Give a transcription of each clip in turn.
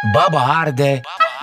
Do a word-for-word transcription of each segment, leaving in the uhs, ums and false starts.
Baba arde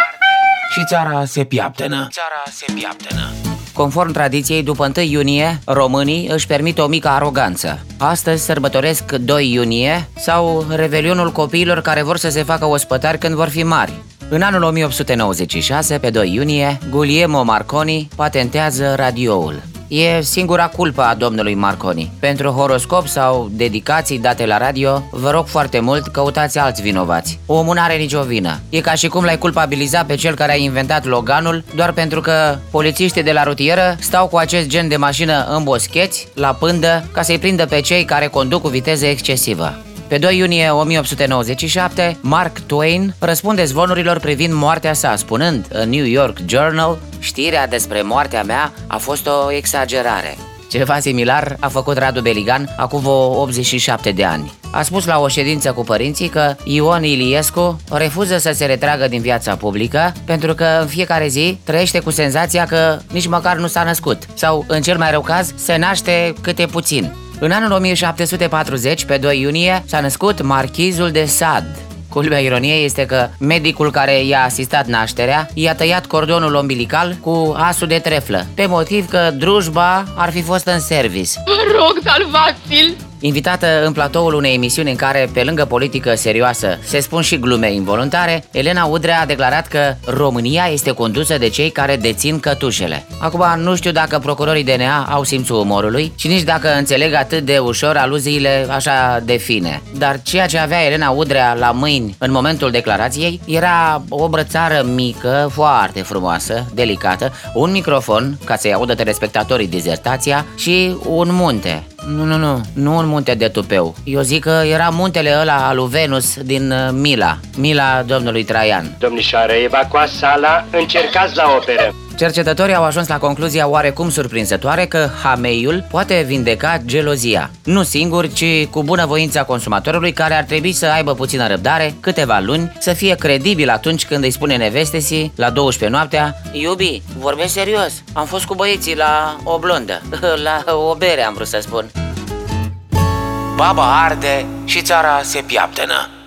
și țara se piaptănă. Țara se piaptănă. Conform tradiției, după întâi iunie, românii își permit o mică aroganță. Astăzi sărbătoresc doi iunie sau Revelionul copiilor care vor să se facă ospătari când vor fi mari. În anul o mie opt sute nouăzeci și șase, pe doi iunie, Guglielmo Marconi patentează radioul. E singura culpă a domnului Marconi. Pentru horoscop sau dedicații date la radio, vă rog foarte mult, căutați alți vinovați. Omul n-are nicio vină. E ca și cum l-ai culpabiliza pe cel care a inventat Loganul doar pentru că polițiștii de la rutieră stau cu acest gen de mașină în boscheți, la pândă, ca să-i prindă pe cei care conduc cu viteză excesivă. Pe doi iunie o mie opt sute nouăzeci și șapte, Mark Twain răspunde zvonurilor privind moartea sa, spunând în New York Journal: "Știrea despre moartea mea a fost o exagerare." Ceva similar a făcut Radu Beligan acum vreo optzeci și șapte de ani. A spus la o ședință cu părinții că Ion Iliescu refuză să se retragă din viața publică pentru că în fiecare zi trăiește cu senzația că nici măcar nu s-a născut sau, în cel mai rău caz, se naște câte puțin. În anul o mie șapte sute patruzeci, pe doi iunie, s-a născut Marchizul de Sade. Culmea ironiei este că medicul care i-a asistat nașterea i-a tăiat cordonul umbilical cu asul de treflă, pe motiv că drujba ar fi fost în service. Vă rog, salvați-l! Invitată în platoul unei emisiuni în care, pe lângă politică serioasă, se spun și glume involuntare, Elena Udrea a declarat că România este condusă de cei care dețin cătușele. Acum, nu știu dacă procurorii D N A au simțul umorului și nici dacă înțeleg atât de ușor aluziile așa de fine. Dar ceea ce avea Elena Udrea la mâini în momentul declarației era o brățară mică, foarte frumoasă, delicată, un microfon, ca să-i audă telespectatorii dizertația, și un munte. Nu, nu, nu, nu un munte de tupeu. Eu zic că era muntele ăla al lui Venus din uh, Mila Mila domnului Traian. Domnișoară, evacuați sala, încercați la operă. Cercetătorii au ajuns la concluzia oarecum surprinzătoare că hameiul poate vindeca gelozia. Nu singur, ci cu bunăvoința consumatorului, care ar trebui să aibă puțină răbdare, câteva luni, să fie credibil atunci când îi spune nevestesii la douăsprezece noaptea: "Iubi, vorbesc serios, am fost cu băieții la o blondă, la o bere am vrut să spun." Baba arde și țara se piaptănă.